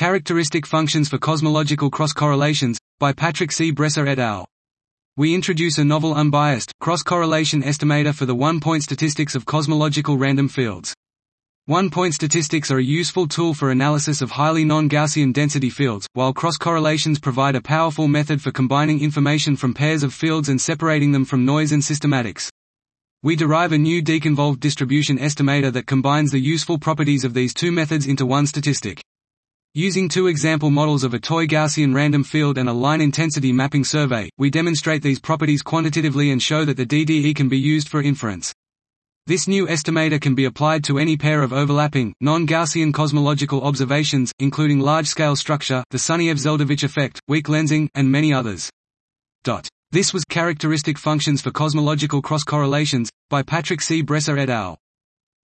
Characteristic functions for cosmological cross-correlations, by Patrick C. Bresser et al. We introduce a novel unbiased, cross-correlation estimator for the one-point statistics of cosmological random fields. One-point statistics are a useful tool for analysis of highly non-Gaussian density fields, while cross-correlations provide a powerful method for combining information from pairs of fields and separating them from noise and systematics. We derive a new deconvolved distribution estimator that combines the useful properties of these two methods into one statistic. Using two example models of a toy Gaussian random field and a line intensity mapping survey, we demonstrate these properties quantitatively and show that the DDE can be used for inference. This new estimator can be applied to any pair of overlapping, non-Gaussian cosmological observations, including large-scale structure, the Sunyaev-Zeldovich effect, weak lensing, and many others. This was Characteristic Functions for Cosmological Cross-Correlations, by Patrick C. Bresser et al.